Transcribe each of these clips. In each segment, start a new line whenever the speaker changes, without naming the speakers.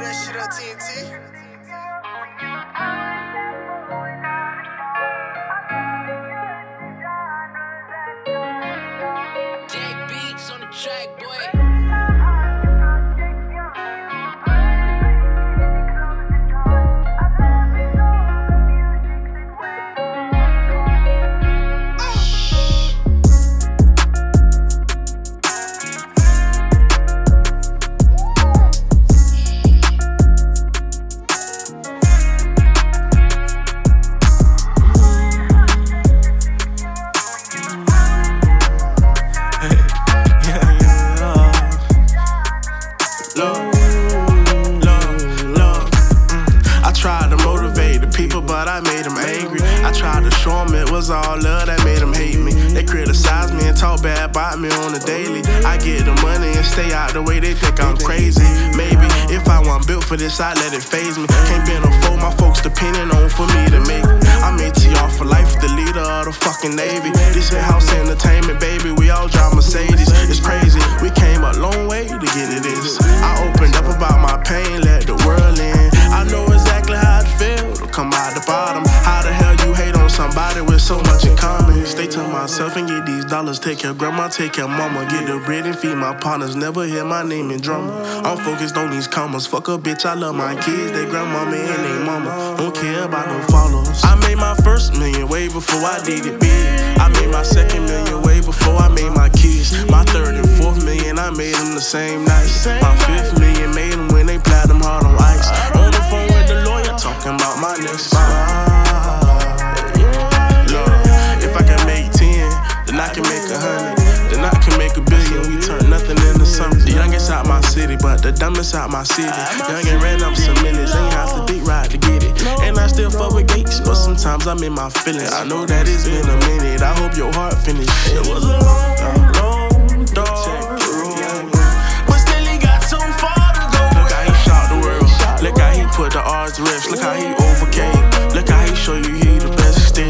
that shit on TNT.
Jack Beats on the track, boy.
But I made them angry. I tried to show them it was all love that made them hate me. They criticize me and talk bad about me on the daily. I get the money and stay out the way, they think I'm crazy. Maybe if I wasn't built for this, I'd let it faze me. Can't bend or fold, my folks depending on for me to make it. I'm ATR for life, the leader of the fucking Navy. This is house entertainment, baby, we all drive Mercedes. It's crazy, we came a long way to get to this. I opened up about my pain, let the world in. I know exactly how it feel to come out the bottom. How the hell you hate on somebody with so much in common? Stay to myself and get these dollars. Take care of grandma, take care of mama. Get the bread and feed my partners. Never hear my name in drama. I'm focused on these commas. Fuck a bitch, I love my kids. They grandmama and they mama. Don't care about no followers. I made my first million way before I did it big. I made my second million way before I made my kids. My third and fourth million, I made them the same night. My fifth million made them when they platinum hard on ice. On the phone with the lawyer talking about my next spot. If I can make 10, then I can make 100. Then I can make $1 billion. We turn nothing into something. The youngest out my city, but the dumbest out my city. Young and ran up some millions, ain't have to dick ride to get it. And I still fuck with Gates, but sometimes I'm in my feelings. I know that it's been a minute, I hope your heart finished. It was a long, dark road, but still he got so far to go. Look how he shocked the world. Look how he put the odds to rest. Look how he overcame. Look how he show you he the best still.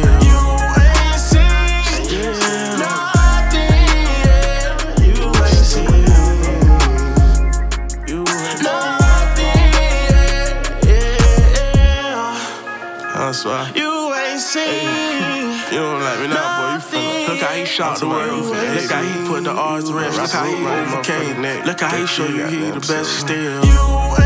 That's why you ain't seen. If you don't like me now, boy, you fuck. Look how he shot the world. Look how he put the odds to rest. Look how he overcame. Look how he show you he the best still.